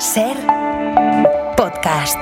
Ser podcast.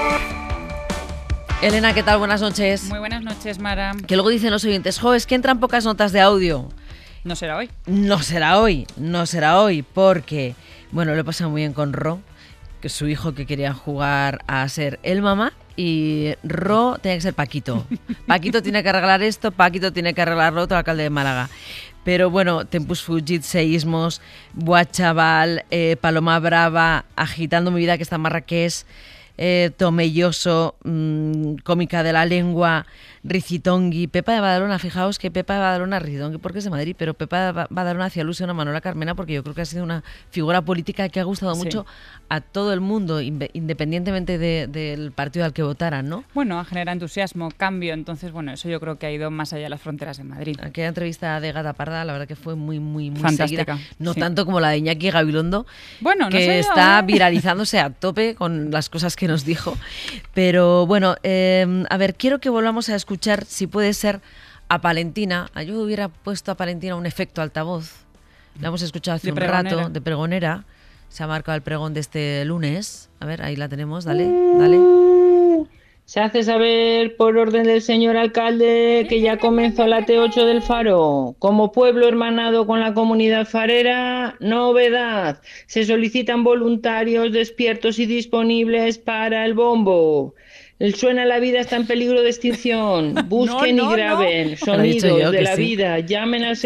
Elena, ¿qué tal? Buenas noches. Muy buenas noches, Mara. Que luego dicen los oyentes, es que entran pocas notas de audio. No será hoy. No será hoy, porque, bueno, lo he pasado muy bien con Ro, que es su hijo que quería jugar a ser el mamá, y Ro tenía que ser Paquito. Paquito tiene que arreglar esto, Paquito tiene que arreglar lo otro, alcalde de Málaga. Pero bueno, tempus fugit, seísmos, buah chaval, Paloma Brava, Agitando mi vida que está en Marrakech, Tomelloso, Cómica de la Lengua, Ricitongui, Pepa de Badalona. Fijaos que Pepa de Badalona, Ricitongui porque es de Madrid, pero Pepa de Badalona hacía alusión a Manuela Carmena porque yo creo que ha sido una figura política que ha gustado mucho a todo el mundo, independientemente del partido al que votaran, ¿no? Bueno, genera entusiasmo, cambio, entonces, bueno, eso yo creo que ha ido más allá de las fronteras de Madrid. Aquella entrevista de Gata Parda, la verdad que fue muy fantástica. Seguida. No tanto como la de Iñaki Gabilondo, bueno, no que está viralizándose a tope con las cosas que nos dijo. Pero bueno, a ver, quiero que volvamos a escuchar, si puede ser, a Palentina. Yo hubiera puesto a Palentina un efecto altavoz. La hemos escuchado hace un rato, de pregonera. Se ha marcado el pregón de este lunes. A ver, ahí la tenemos, dale. Se hace saber por orden del señor alcalde que ya comenzó la T8 del Faro. Como pueblo hermanado con la comunidad farera, novedad. Se solicitan voluntarios despiertos y disponibles para el bombo. El Suena la Vida está en peligro de extinción. Busquen y graben sonidos de la vida. Llamen al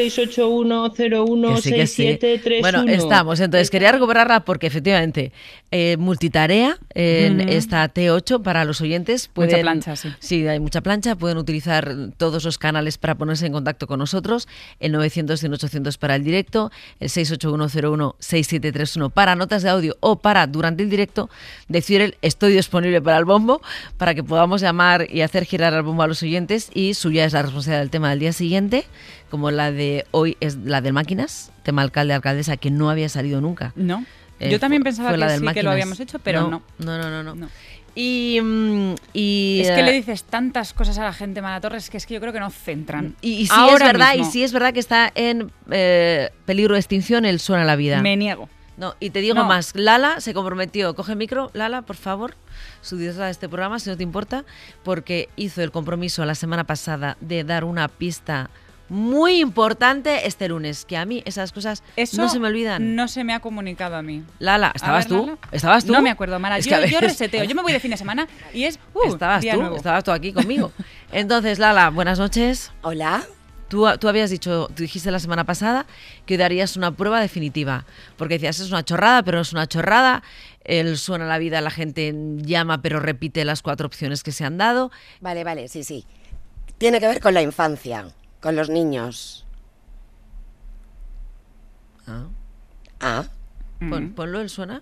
681-016731. Bueno, estamos. Entonces, quería recuperarla porque efectivamente multitarea en esta T8 para los oyentes. Mucha plancha, sí. Sí, hay mucha plancha. Pueden utilizar todos los canales para ponerse en contacto con nosotros. El 900-100-800 para el directo. El 681-016731 para notas de audio o para, durante el directo, decir el estoy disponible para el bombo, para que podamos llamar y hacer girar al bombo a los oyentes, y suya es la responsabilidad del tema del día siguiente, como la de hoy es la del máquinas, tema alcalde-alcaldesa, que no había salido nunca. No, yo también pensaba que sí que lo habíamos hecho, pero no. No. Y es que le dices tantas cosas a la gente, Mara Torres, que es que yo creo que no centran. Y sí es verdad que está en peligro de extinción el Suena la Vida. Me niego. No, y te digo más, Lala se comprometió, coge el micro, Lala, por favor, su directora de este programa, si no te importa, porque hizo el compromiso la semana pasada de dar una pista muy importante este lunes, que a mí esas cosas no se me olvidan. No se me ha comunicado a mí. Lala, ¿estabas tú? Lala. ¿Estabas tú? No me acuerdo, Mara, es yo reseteo, yo me voy de fin de semana y es día nuevo. Estabas tú aquí conmigo. Entonces, Lala, buenas noches. Hola. Tú dijiste la semana pasada que darías una prueba definitiva, porque decías, es una chorrada, pero no es una chorrada, el Suena la Vida, la gente llama pero repite las 4 opciones que se han dado. Vale, sí. Tiene que ver con la infancia, con los niños. Ponlo el Suena.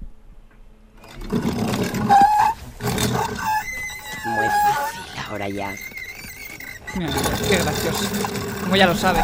Muy fácil ahora ya. Mira, qué gracioso. Como ya lo sabe.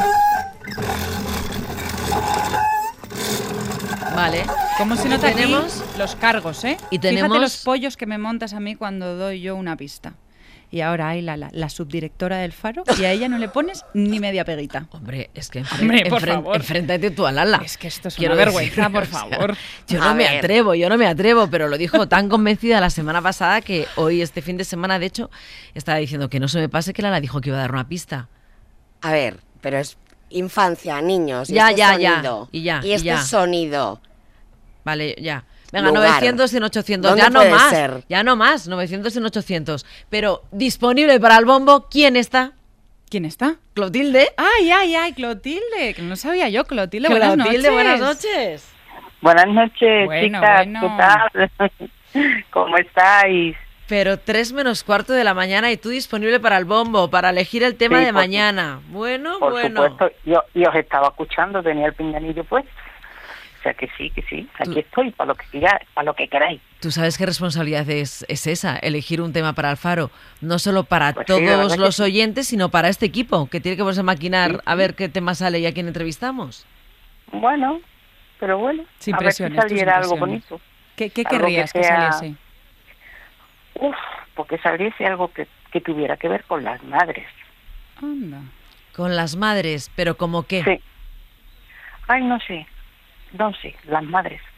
Vale. ¿Cómo se nota aquí los cargos, Y tenemos... Fíjate los pollos que me montas a mí cuando doy yo una pista. Y ahora hay la subdirectora del Faro, y a ella no le pones ni media peguita. Hombre, es que enfréntate tú a Lala. Es que esto es una vergüenza, por favor. Yo no me atrevo, pero lo dijo tan convencida la semana pasada que hoy, este fin de semana, de hecho, estaba diciendo que no se me pase que Lala dijo que iba a dar una pista. A ver, pero es infancia, niños, y sonido. Y este sonido. Vale, ya. Venga, lugar. 900 y 800, ya no más, 900 y 800. Pero disponible para el bombo, ¿quién está? ¿Quién está? Clotilde. Ay, Clotilde, que no sabía yo, Clotilde, buenas noches. Buenas noches. Buenas noches, chicas, ¿qué tal? ¿Cómo estáis? Pero 3 menos cuarto de la mañana y tú disponible para el bombo, para elegir el tema de mañana. Por supuesto, yo os estaba escuchando, tenía el pinganillo puesto. O sea que sí, aquí estoy, para lo que queráis. Tú sabes qué responsabilidad es esa, elegir un tema para el Faro, no solo para todos los oyentes, sino para este equipo, que tiene que ponerse a maquinar a ver qué tema sale y a quién entrevistamos. Bueno, a ver si saliera algo bonito. ¿Qué querrías que saliese? Porque saliese algo que tuviera que ver con las madres. Anda. Con las madres, pero ¿cómo qué? Sí. Ay, no sé, las madres.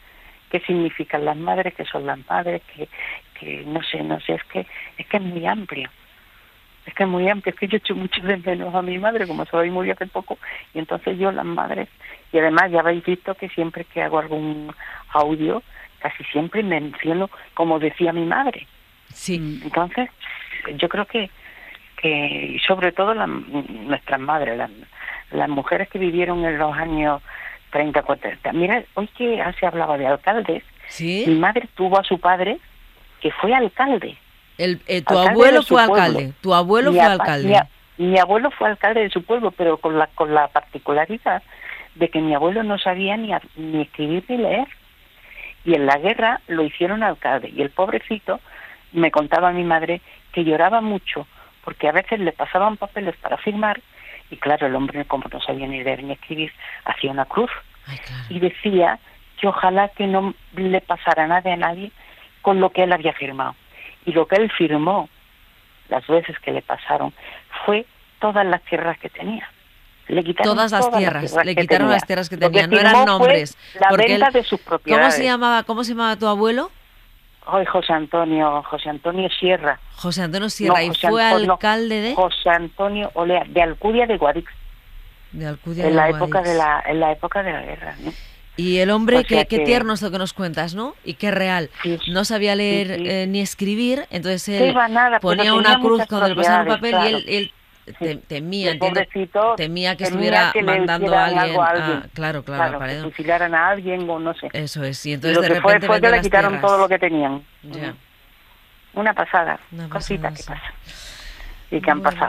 qué significan las madres, qué son las madres, que no sé, es que es muy amplio. Es que es muy amplio, es que yo echo mucho de menos a mi madre, como se murió hace poco, y entonces yo las madres, y además ya habéis visto que siempre que hago algún audio, casi siempre menciono como decía mi madre. Sí. Entonces, yo creo que sobre todo nuestras madres, las mujeres que vivieron en los años 30, 40. Mira, hoy que se hablaba de alcaldes, ¿Sí? mi madre tuvo a su padre que fue alcalde. Tu abuelo fue alcalde. Tu abuelo fue alcalde. Mi abuelo fue alcalde de su pueblo, pero con la particularidad de que mi abuelo no sabía ni escribir ni leer. Y en la guerra lo hicieron alcalde. Y el pobrecito, me contaba mi madre, que lloraba mucho, porque a veces le pasaban papeles para firmar, y claro, el hombre, como no sabía ni leer ni escribir, hacía una cruz. Ay, claro. Y decía que ojalá que no le pasara nada a nadie con lo que él había firmado. Y lo que él firmó, las veces que le pasaron, fue todas las tierras que tenía. Le quitaron todas las tierras que tenía, no firmó eran nombres. fue la porque venta de sus propiedades. ¿Cómo se llamaba tu abuelo? Ay, José Antonio Sierra. José Antonio Sierra, No, y José fue Antonio- alcalde de... José Antonio Olea, de Alcudia de Guadix, De Alcudia en de la Guadix. época de la guerra, ¿no? Y el hombre, O sea qué que- tierno es lo que nos cuentas, ¿no? Y qué real. Sí, No sabía leer sí, sí. ni escribir, entonces Que él iba nada, pero ponía tenía una cruz muchas cuando le pasaban un papel propiedades, y él Sí. temía, El entiendo, pobrecito temía que temía estuviera que le mandando a hicieran alguien. algo a alguien. Claro, al que paredón. fusilaran a alguien o no sé. Eso es, y Y entonces lo de que fue repente que vender le las quitaron tierras. todo lo que tenían. Ya. Una pasada, Una cositas pasada, que sí. pasan y que han Bueno. pasado.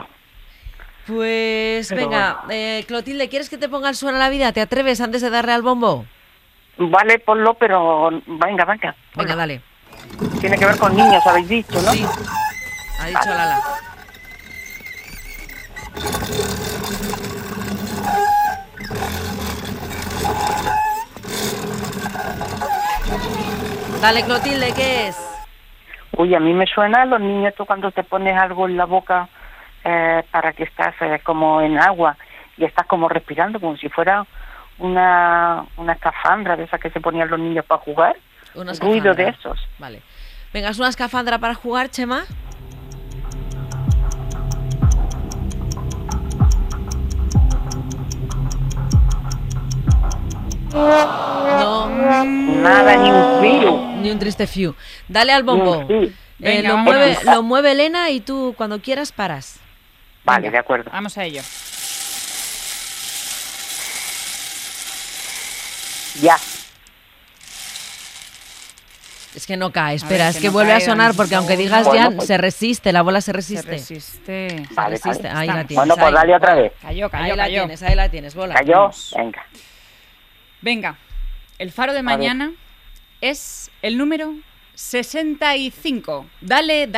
Pues Pero venga, Clotilde, ¿quieres que te ponga el suena la vida? ¿Te atreves antes de darle al bombo? Vale, ponlo, pero venga. Venga, ponlo. dale. Tiene que ver con niños, habéis dicho, ¿no? Sí, ha dicho Lala. Dale, Clotilde, ¿qué es? Uy, a mí me suena a los niños, tú cuando te pones algo en la boca para que estás como en agua y estás como respirando, como si fuera una escafandra de esas que se ponían los niños para jugar. Una Ruido de escafandra. esos. Vale. Venga, ¿es una escafandra para jugar, Chema? No, Nada, ni un filo. ni un triste fiu. Dale al bombo. Sí. Venga, Lo vamos. mueve Elena y tú cuando quieras paras. Vale, Venga, de acuerdo. Vamos a ello. Ya. Es que no cae, ver, espera, es que que no vuelve a caiga. sonar porque aunque digas Bueno, ya, pues- se resiste, la bola se Se resiste. resiste. Vale, resiste. vale. Ahí la Estamos. tienes. Bueno, pues ahí. dale otra vez. Cayó. Ahí la tienes, bola. ¿Cayó? Vamos. Venga. Venga, el faro de mañana es el número 65. Dale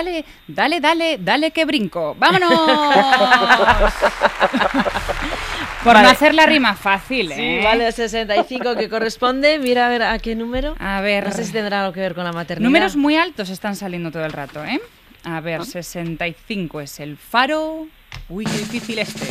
que brinco. ¡Vámonos! Por Vale. no hacer la rima fácil, ¿eh? Sí, vale, 65 que corresponde. Mira a ver a qué número. A ver. No sé si tendrá algo que ver con la maternidad. Números muy altos están saliendo todo el rato, ¿eh? A ver, 65 es el faro. Uy, qué difícil este.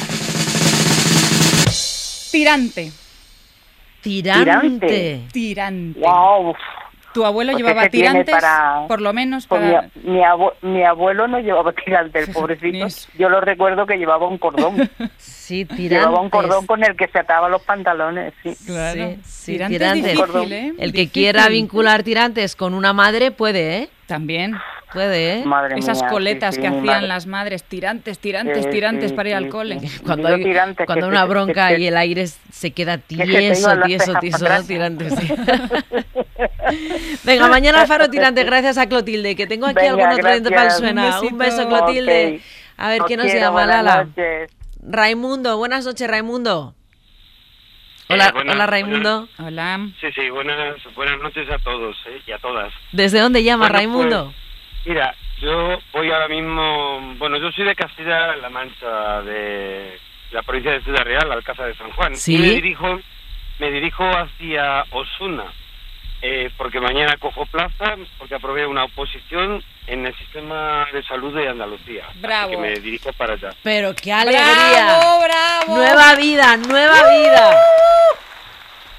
Tirante. Tirante. Tirante. Wow. Tu abuelo Pues llevaba ese tiene tirantes, para- por lo menos Pues para... mi abuelo no llevaba tirante, el pobrecito. Ni eso. Yo lo recuerdo que llevaba un cordón. Sí, tirantes. Llevaba un cordón con el que se ataba los pantalones, sí. Claro. Sí, Tirantes tirantes. difícil, ¿eh? El que Difícil. quiera vincular tirantes con una madre puede, ¿eh? También. Puede, ¿eh? Madre Esas mía, coletas sí, que mi hacían madre. las madres, tirantes Sí, para ir al sí, cole. sí. Cuando Digo hay, tirantes, cuando que hay una se- bronca que- y el aire se queda se te tieso, iban las tieso, cejas tieso, para atrás. tirantes. Sí. Venga, mañana Faro Tirante, gracias a Clotilde, que tengo aquí Venga, algún otro oyente para el gracias. suena. Un Un beso, besito. Clotilde. Ok. A ver, Os ¿quién nos quiero, llama, buenas Lala? noches. Raimundo, buenas noches, Raimundo. Hola, Buenas, hola Raimundo. Hola. Sí, buenas noches a todos y a todas. ¿Desde dónde llama Bueno, Raimundo? Mira, yo voy ahora mismo, bueno, yo soy de Castilla-La Mancha, de la provincia de Ciudad Real, Alcázar de San Juan. Sí. Y me dirijo hacia Osuna, porque mañana cojo plaza, porque aprobé una oposición en el sistema de salud de Andalucía. Así Bravo. que me dirijo para allá. Pero qué alegría. ¡Bravo, bravo! Nueva vida, nueva vida.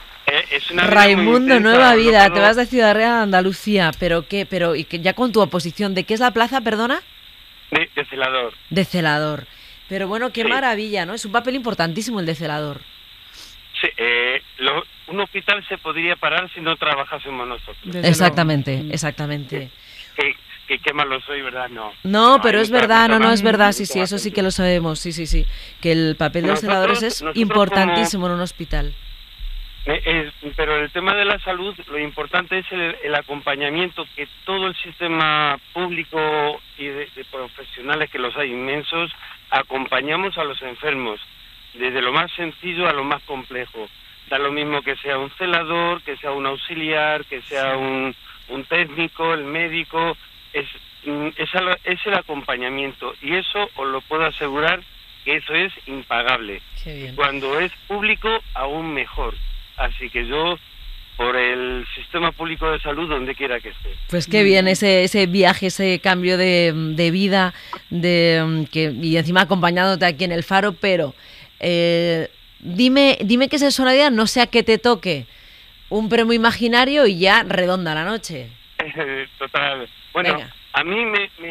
es una vida muy Raimundo, intensa, nueva vida, no te vas de Ciudad Real a Andalucía, pero ¿qué? Pero y que ya con tu oposición, ¿de qué es la plaza, perdona? de celador. De celador. Pero bueno, qué Sí. maravilla, ¿no? Es un papel importantísimo el de celador. Sí, un hospital se podría parar si no trabajásemos nosotros. Desde Exactamente, luego. exactamente. Que qué malo soy, ¿verdad? No. No, pero hay es mucha- verdad, mucha no, más- es verdad, mucha sí, sí, más eso sí gente. que lo sabemos, sí, que el papel de los celadores es Nosotros importantísimo en un hospital. Pero el tema de la salud, lo importante es el acompañamiento que todo el sistema público y de profesionales, que los hay inmensos, acompañamos a los enfermos, desde lo más sencillo a lo más complejo. Da lo mismo que sea un celador, que sea un auxiliar, que sea un técnico, el médico, es el acompañamiento, y eso os lo puedo asegurar que eso es impagable. Qué bien. Cuando es público, aún mejor. Así que yo, por el sistema público de salud, donde quiera que esté. Pues qué bien ese viaje, ese cambio de vida, y encima acompañándote aquí en el Faro, pero dime que es el Suena la Vida, no sea que te toque un premio imaginario y ya redonda la noche. Total. Bueno, Venga. a mí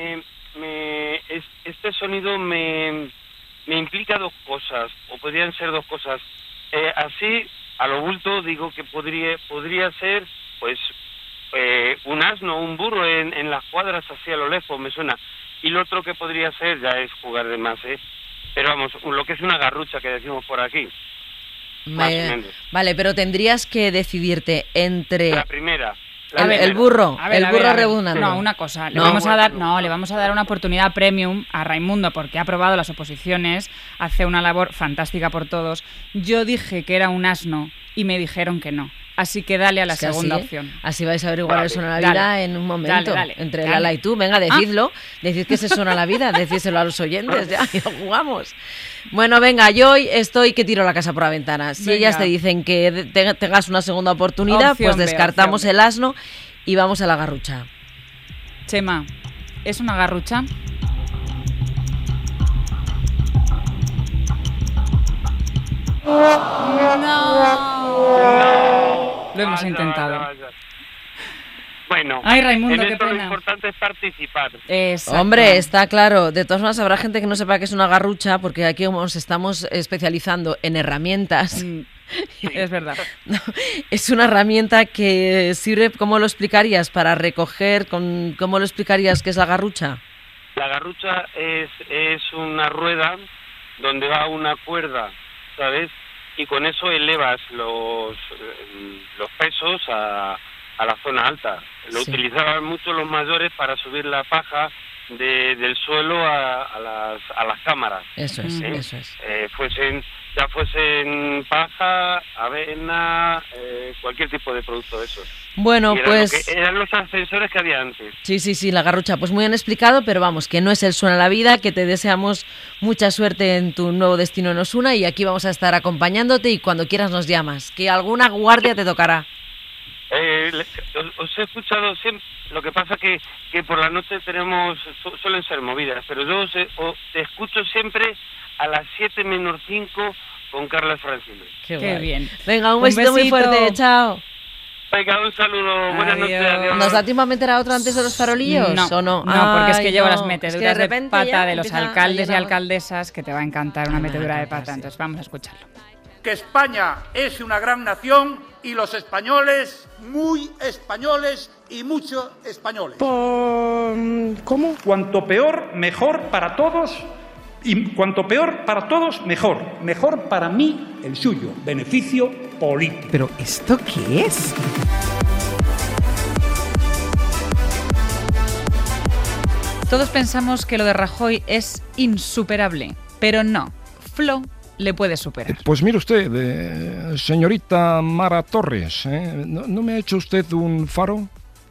este sonido me implica dos cosas, o podrían ser dos cosas. Así, a lo bulto, digo que podría ser, pues, un asno, un burro en las cuadras, así a lo lejos, me suena. Y lo otro que podría ser, ya es jugar de más, pero vamos, lo que es una garrucha que decimos por aquí. Más o menos. Vale, pero tendrías que decidirte entre La primera. el burro, A ver, el a ver, burro a ver. redundante. No, una cosa. Le No. vamos a dar una oportunidad premium a Raimundo porque ha aprobado las oposiciones, hace una labor fantástica por todos. Yo dije que era un asno y me dijeron que no. Así que dale a la Es que segunda así, opción. Así vais a averiguar Vale. el Suena la Dale. Vida en un momento. Dale, Entre dale. Lala y tú. Venga, decidlo. Decid que se Suena la Vida. Decídselo a los oyentes. Ya, y lo jugamos. Bueno, venga, yo hoy estoy que tiro la casa por la ventana. Si Venga. ellas te dicen que tengas una segunda oportunidad, Opción pues B, descartamos opción B. el asno y vamos a la garrucha. Chema, ¿es una garrucha? No. Lo hemos intentado. Bueno, Ay, Raimundo, en qué esto lo pena. importante es participar. Exacto. Hombre, está claro. De todas formas, habrá gente que no sepa que es una garrucha, porque aquí nos estamos especializando en herramientas. Mm, es verdad. No, es una herramienta que sirve, ¿cómo lo explicarías? Para recoger, ¿cómo lo explicarías que es la garrucha? La garrucha es una rueda donde va una cuerda, ¿sabes? Y con eso elevas los pesos a la zona alta. Lo Sí. utilizaban mucho los mayores para subir la paja del suelo a las cámaras. Eso es, Mm. eso es. Fuesen paja, avena, cualquier tipo de producto de esos. Bueno, Y era pues eran los ascensores que había antes. sí, la garrucha, pues muy bien explicado, pero vamos, que no es el Suena la Vida, que te deseamos mucha suerte en tu nuevo destino en Osuna y aquí vamos a estar acompañándote y cuando quieras nos llamas, que alguna guardia te tocará. Os he escuchado siempre, lo que pasa que por la noche suelen ser movidas, pero yo te escucho siempre a las 7 menos 5 con Carla Francino. Qué guay. bien. Venga, un Un besito muy besito. fuerte, chao. Venga, un saludo, buenas noches, Adiós. adiós. ¿Nos da tiempo a meter a otro antes de los farolillos o no? No, porque es que Ay, llevo no. las Es que meteduras de repente pata ya de los empieza a alcaldes y llenar- alcaldesas que te va a encantar una Anda, metedura de anda, pata. sí. Entonces vamos a escucharlo. Que España es una gran nación y los españoles muy españoles y mucho españoles. ¿Cómo? Cuanto peor, mejor para todos. Y cuanto peor para todos, mejor. Mejor para mí, el suyo. Beneficio político. ¿Pero esto qué es? Todos pensamos que lo de Rajoy es insuperable, pero no. Flo le puede superar. Pues mire usted, señorita Mara Torres, ¿no me ha hecho usted un faro?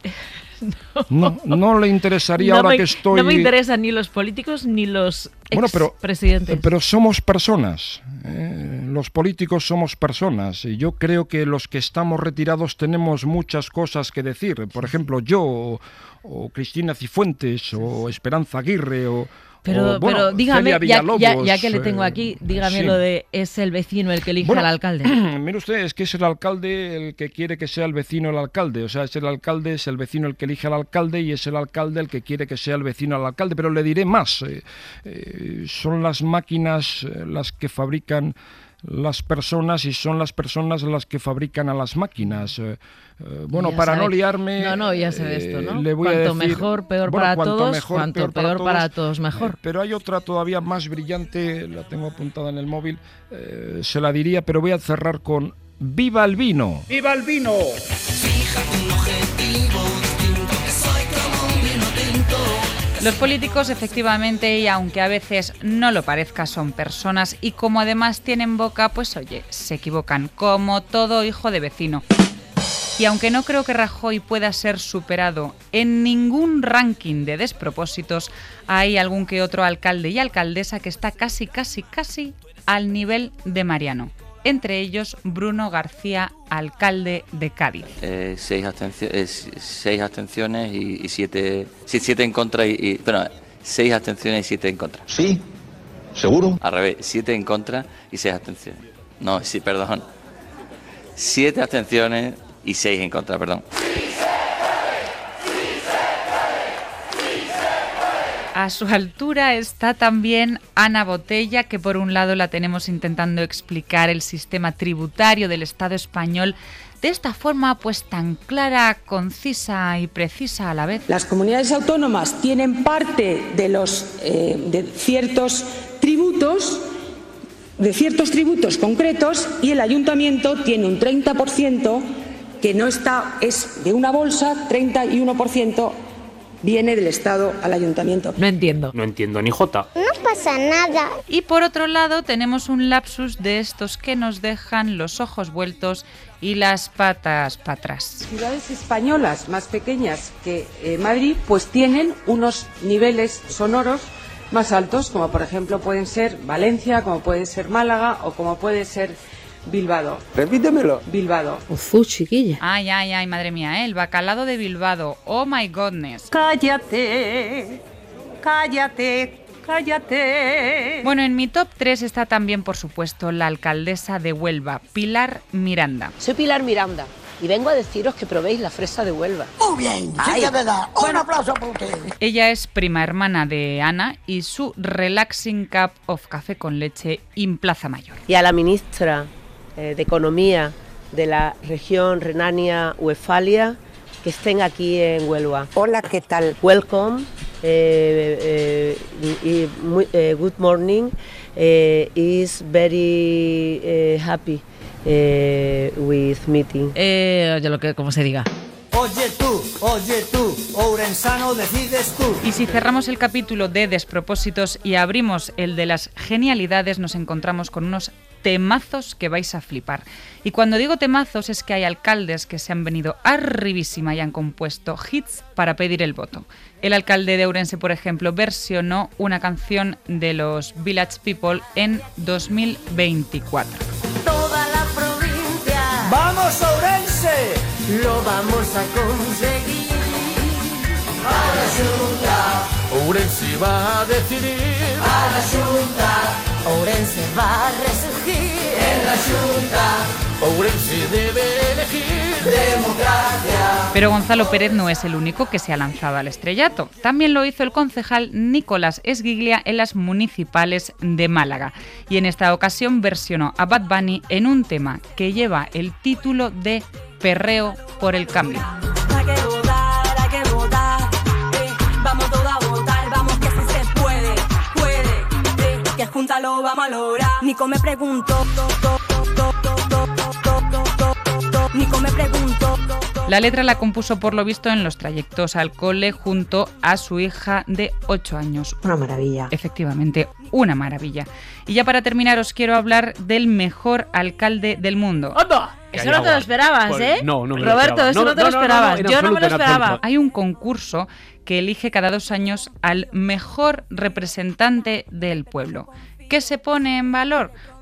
No le interesaría ahora que estoy... No me interesan ni los políticos ni los expresidentes. Pero somos personas, los políticos somos personas, y yo creo que los que estamos retirados tenemos muchas cosas que decir. Por ejemplo, yo, o Cristina Cifuentes, o Esperanza Aguirre, o Pero, o, bueno, pero dígame, Celia ya que le tengo aquí, dígame sí. lo de es el vecino el que elige al alcalde. Mire usted, es que es el alcalde el que quiere que sea el vecino el alcalde. O sea, es el vecino el que elige al alcalde y es el alcalde el que quiere que sea el vecino al alcalde. Pero le diré más, son las máquinas las que fabrican las personas y son las personas las que fabrican a las máquinas. Bueno, ya para sabe. no liarme... No, ya sé de esto, ¿no? Le voy cuanto a decir, mejor, peor bueno, para cuanto todos, mejor, cuanto peor para todos, mejor. Pero hay otra todavía más brillante, la tengo apuntada en el móvil, se la diría, pero voy a cerrar con ¡Viva el vino! ¡Viva el vino! Los políticos, efectivamente, y aunque a veces no lo parezca, son personas y como además tienen boca, pues oye, se equivocan, como todo hijo de vecino. Y aunque no creo que Rajoy pueda ser superado en ningún ranking de despropósitos, hay algún que otro alcalde y alcaldesa que está casi al nivel de Mariano. Entre ellos, Bruno García, alcalde de Cádiz. 6 abstenciones y 7 en contra bueno, 6 abstenciones y 7 en contra. Sí, seguro. Al revés, 7 en contra y 6 abstenciones. No, sí, perdón. 7 abstenciones y 6 en contra, perdón. A su altura está también Ana Botella, que por un lado la tenemos intentando explicar el sistema tributario del Estado español de esta forma pues tan clara, concisa y precisa a la vez. Las comunidades autónomas tienen parte de ciertos tributos concretos y el ayuntamiento tiene un 30% que no está, es de una bolsa, 31% viene del Estado al ayuntamiento. No entiendo. No entiendo ni jota. No pasa nada. Y por otro lado tenemos un lapsus de estos que nos dejan los ojos vueltos y las patas para atrás. Ciudades españolas más pequeñas que Madrid pues tienen unos niveles sonoros más altos, como por ejemplo pueden ser Valencia, como puede ser Málaga o como puede ser Bilbao. Repítemelo. Bilbao. Chiquilla. Ay, madre mía, el bacalado de Bilbao. Oh my goodness. Cállate. Bueno, en mi top 3 está también, por supuesto, la alcaldesa de Huelva, Pilar Miranda. Soy Pilar Miranda y vengo a deciros que probéis la fresa de Huelva. Muy bien, sí que verdad. Un aplauso por usted. Ella es prima hermana de Ana y su relaxing cup of café con leche en Plaza Mayor. Y a la ministra de Economía de la región Renania-Westfalia, que estén aquí en Huelva. Hola, ¿qué tal? Welcome, good morning, is very happy with meeting. Oye, como se diga. Oye tú, ourensano, decides tú. Y si cerramos el capítulo de despropósitos y abrimos el de las genialidades, nos encontramos con unos temazos que vais a flipar. Y cuando digo temazos es que hay alcaldes que se han venido arribísima y han compuesto hits para pedir el voto. El alcalde de Ourense, por ejemplo, versionó una canción de los Village People en 2024. Toda la provincia. ¡Vamos, Ourense! Lo vamos a conseguir. A la Junta. Ourense va a decidir. A la Junta. Ourense va a resurgir. En la Junta. Ourense debe elegir. Democracia. Pero Gonzalo Pérez no es el único que se ha lanzado al estrellato. También lo hizo el concejal Nicolás Esguiglia en las municipales de Málaga. Y en esta ocasión versionó a Bad Bunny en un tema que lleva el título de Perreo por el Cambio. Hay que votar, vamos todos a votar, vamos que si se puede, que juntas lo vamos a lograr. Nico me preguntó, La letra la compuso por lo visto en los trayectos al cole junto a su hija de 8 años. Una maravilla. Efectivamente, una maravilla. Y ya para terminar os quiero hablar del mejor alcalde del mundo. ¡Anda! Eso no te lo esperabas, ¿eh? No me lo Roberto, esperaba. eso no te lo esperabas. Yo no me lo esperaba. Hay un concurso que elige cada 2 años al mejor representante del pueblo. ¿Qué se pone en valor?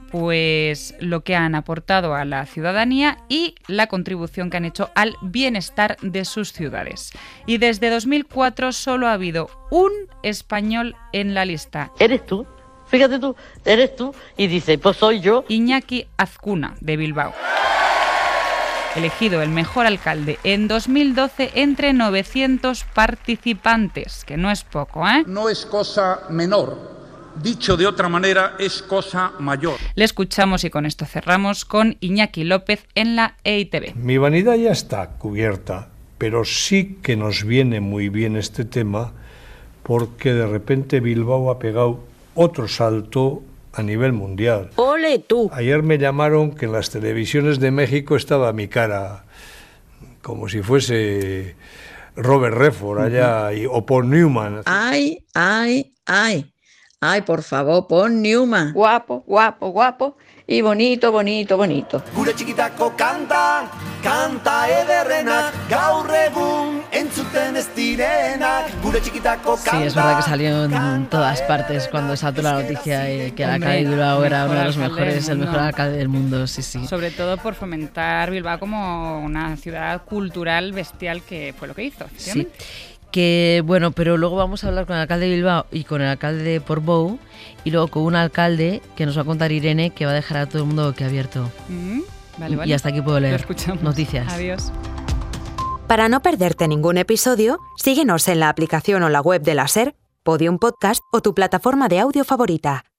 pues lo que han aportado a la ciudadanía y la contribución que han hecho al bienestar de sus ciudades. Y desde 2004 solo ha habido un español en la lista. ¿Eres tú? Fíjate tú, eres tú. Y dice, pues soy yo. Iñaki Azcuna, de Bilbao. Elegido el mejor alcalde en 2012 entre 900 participantes, que no es poco, ¿eh? No es cosa menor. Dicho de otra manera, es cosa mayor. Le escuchamos y con esto cerramos con Iñaki López en la EITV. Mi vanidad ya está cubierta, pero sí que nos viene muy bien este tema porque de repente Bilbao ha pegado otro salto a nivel mundial. ¡Ole tú! Ayer me llamaron que en las televisiones de México estaba mi cara, como si fuese Robert Redford allá, o Paul Newman. ¡Ay, ay, ay! Ay, por favor, Paul Newman. Guapo, guapo, guapo y bonito, bonito, bonito. Gure txikitako kanta, kanta ederrenak, gaur egun entzuten ez direnak. Gure txikitako kanta. Sí, es verdad que salió en todas partes cuando saltó la noticia que el alcalde de Bilbao era uno de los mejores, el mejor alcalde del mundo, sí, sí. Sobre todo por fomentar Bilbao como una ciudad cultural bestial, que fue lo que hizo. Sí. Que bueno, pero luego vamos a hablar con el alcalde de Bilbao y con el alcalde de Portbou y luego con un alcalde que nos va a contar Irene, que va a dejar a todo el mundo boquiabierto. Vale. Y hasta aquí puedo leer noticias. Adiós. Para no perderte ningún episodio, síguenos en la aplicación o la web de la SER, Podium Podcast o tu plataforma de audio favorita.